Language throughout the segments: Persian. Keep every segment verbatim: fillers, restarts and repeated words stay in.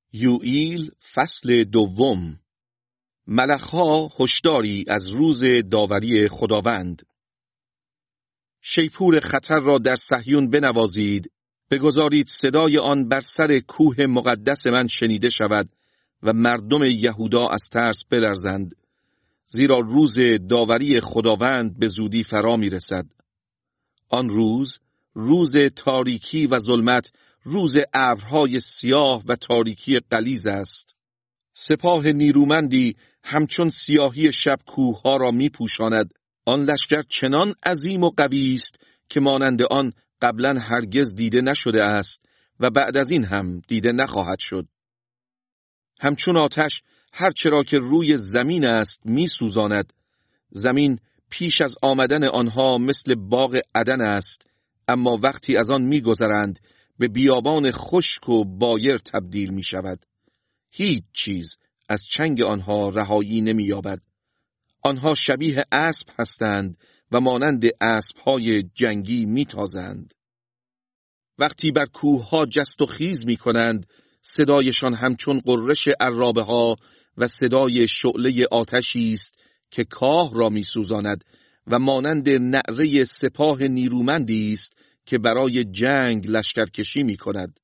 یوئیل فصل دوم. ملخها هشداری از روز داوری خداوند. شیپور خطر را در صهیون بنوازید، بگذارید صدای آن بر سر کوه مقدس من شنیده شود و مردم یهودا از ترس بلرزند، زیرا روز داوری خداوند به زودی فرا می رسد. آن روز، روز تاریکی و ظلمت، روز ابرهای سیاه و تاریکی غلیظ است. سپاه نیرومندی همچون سیاهی شب کوهها را می پوشاند. آن لشکر چنان عظیم و قوی است که مانند آن قبلا هرگز دیده نشده است و بعد از این هم دیده نخواهد شد. همچون آتش هرچرا که روی زمین است می سوزاند. زمین پیش از آمدن آنها مثل باغ عدن است، اما وقتی از آن می گذرند به بیابان خشک و بایر تبدیل می شود. هیچ چیز از چنگ آنها رهایی نمی یابد. آنها شبیه اسب هستند و مانند اسبهای جنگی می تازند. وقتی بر کوهها جست و خیز می کنند، صدایشان همچون قررش عرابه ها و صدای شعله آتشی است که کاه را می سوزاند و مانند نعره سپاه نیرومندی است که برای جنگ لشکرکشی می کند.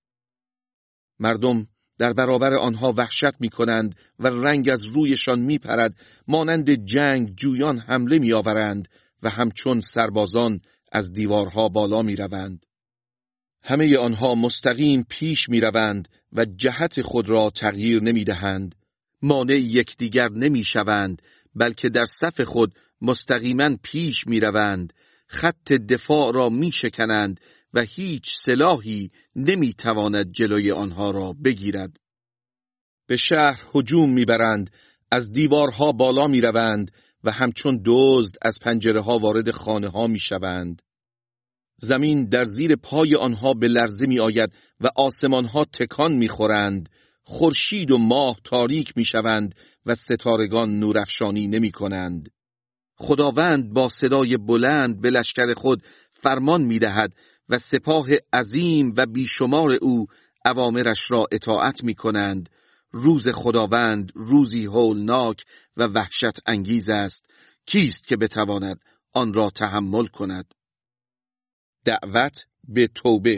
مردم در برابر آنها وحشت می کنند و رنگ از رویشان می پرد، مانند جنگ جویان حمله می آورند و همچون سربازان از دیوارها بالا می روند. همه آنها مستقیم پیش می روند و جهت خود را تغییر نمی دهند. مانع یکدیگر نمی شوند، بلکه در صف خود مستقیما پیش می روند. خط دفاع را می شکنند و هیچ سلاحی نمی تواند جلوی آنها را بگیرد. به شهر هجوم می برند، از دیوارها بالا می روند و همچون دزد از پنجره ها وارد خانه ها می شوند. زمین در زیر پای آنها به لرزه می آید و آسمان ها تکان می خورند. خورشید و ماه تاریک می شوند و ستارگان نورافشانی نمی کنند. خداوند با صدای بلند به لشکر خود فرمان می دهد و سپاه عظیم و بیشمار او اوامرش را اطاعت می کنند. روز خداوند روزی هولناک و وحشت انگیز است. کیست که بتواند آن را تحمل کند؟ دعوت به توبه.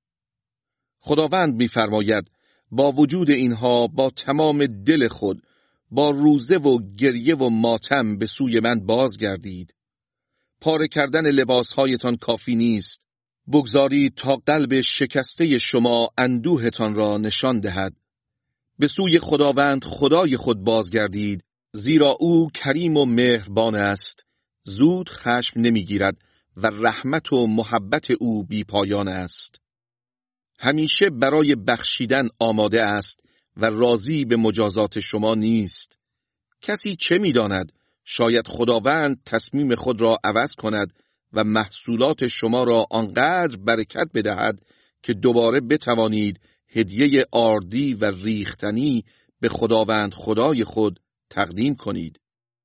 خداوند می فرماید با وجود اینها با تمام دل خود با روزه و گریه و ماتم به سوی من بازگردید. پاره کردن لباسهایتان کافی نیست. بگذارید تا قلب شکسته شما اندوهتان را نشان دهد. به سوی خداوند خدای خود بازگردید، زیرا او کریم و مهربان است. زود خشم نمیگیرد و رحمت و محبت او بی پایان است. همیشه برای بخشیدن آماده است و راضی به مجازات شما نیست. کسی چه می‌داند؟ شاید خداوند تصمیم خود را عوض کند و محصولات شما را آنقدر برکت بدهد که دوباره بتوانید هدیه آردی و ریختنی به خداوند خدای خود تقدیم کنید.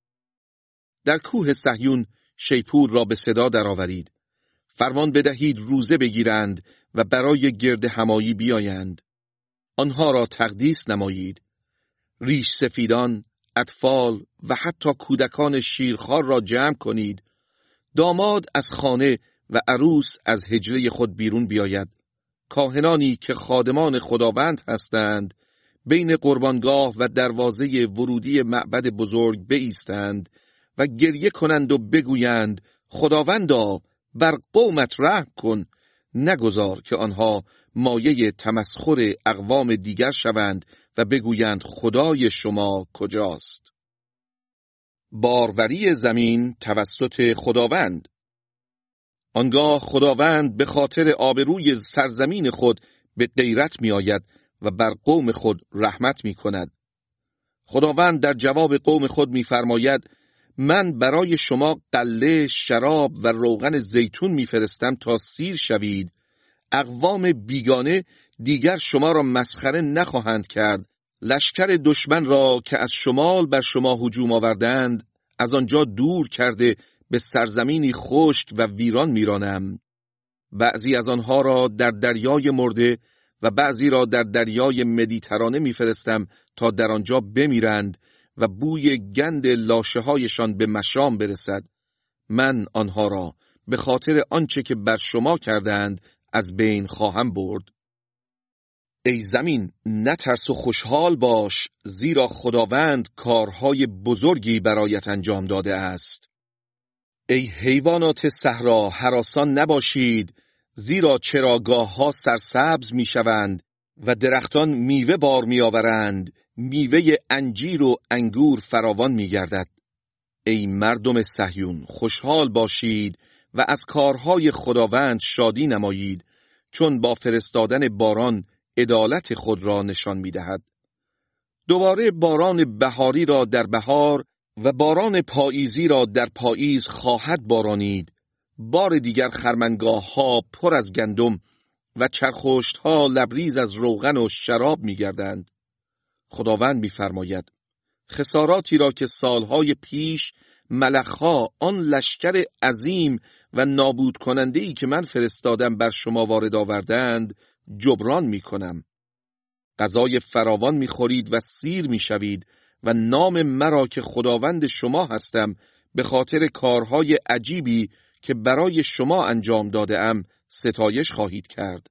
در کوه صهیون شیپور را به صدا درآورید. فرمان بدهید روزه بگیرند و برای گرد همایی بیایند. آنها را تقدیس نمایید. ریش سفیدان، اطفال و حتی کودکان شیرخوار را جمع کنید. داماد از خانه و عروس از حجره خود بیرون بیاید. کاهنانی که خادمان خداوند هستند بین قربانگاه و دروازه ورودی معبد بزرگ بایستند و گریه کنند و بگویند خداوندا بر قومت رحم کن، نگذار که آنها مایه تمسخر اقوام دیگر شوند و بگویند خدای شما کجاست. باروری زمین توسط خداوند. آنگاه خداوند به خاطر آبروی سرزمین خود به غیرت می آید و بر قوم خود رحمت می کند. خداوند در جواب قوم خود می فرماید من برای شما غله، شراب و روغن زیتون میفرستم تا سیر شوید. اقوام بیگانه دیگر شما را مسخره نخواهند کرد. لشکر دشمن را که از شمال بر شما هجوم آوردند از آنجا دور کرده به سرزمینی خشک و ویران میرانم. بعضی از آنها را در دریای مرده و بعضی را در دریای مدیترانه میفرستم تا در آنجا بمیرند و بوی گند لاشه‌هایشان به مشام برسد. من آنها را به خاطر آنچه که بر شما کردند از بین خواهم برد. ای زمین، نترس و خوشحال باش، زیرا خداوند کارهای بزرگی برایت انجام داده است. ای حیوانات صحرا، هراسان نباشید، زیرا چراگاه‌ها سرسبز می‌شوند و درختان میوه بار می‌آورند، میوه انجیر و انگور فراوان می‌گردد. ای مردم صهیون، خوشحال باشید و از کارهای خداوند شادی نمایید، چون با فرستادن باران عدالت خود را نشان می‌دهد. دوباره باران بهاری را در بهار و باران پاییزی را در پاییز خواهد بارانید. بار دیگر خرمنگاه‌ها پر از گندم و چرخشت‌ها لبریز از روغن و شراب می‌گردند. خداوند می‌فرماید: خساراتی را که سالهای پیش ملخ‌ها، آن لشکر عظیم و نابود کننده‌ای که من فرستادم بر شما وارد آوردند، جبران می‌کنم. غذای فراوان می‌خورید و سیر می‌شوید و نام مرا که خداوند شما هستم به خاطر کارهای عجیبی که برای شما انجام داده‌ام ستایش خواهید کرد.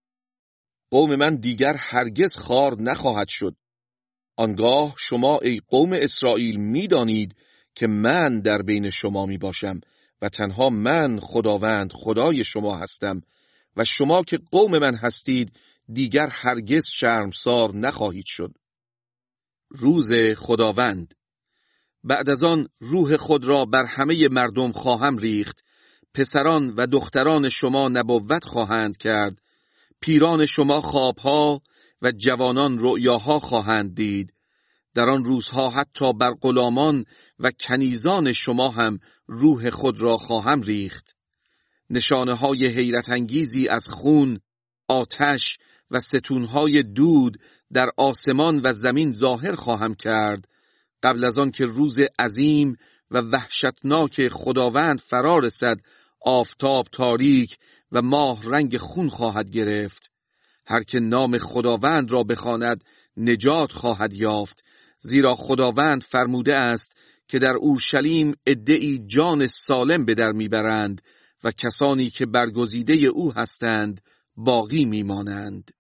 قوم من دیگر هرگز خوار نخواهد شد. آنگاه شما ای قوم اسرائیل می‌دانید که من در بین شما می باشم و تنها من خداوند خدای شما هستم و شما که قوم من هستید دیگر هرگز شرمسار نخواهید شد. روز خداوند. بعد از آن روح خود را بر همه مردم خواهم ریخت. پسران و دختران شما نبوت خواهند کرد، پیران شما خوابها و جوانان رؤیاها خواهند دید. در آن روزها حتی بر غلامان و کنیزان شما هم روح خود را خواهم ریخت. نشانه های حیرت انگیزی از خون، آتش و ستونهای دود در آسمان و زمین ظاهر خواهم کرد، قبل از آن که روز عظیم و وحشتناک خداوند فرا رسد. آفتاب تاریک و ماه رنگ خون خواهد گرفت. هر که نام خداوند را بخواند نجات خواهد یافت، زیرا خداوند فرموده است که در اورشلیم عده‌ای جان سالم به در میبرند و کسانی که برگزیده او هستند باقی میمانند.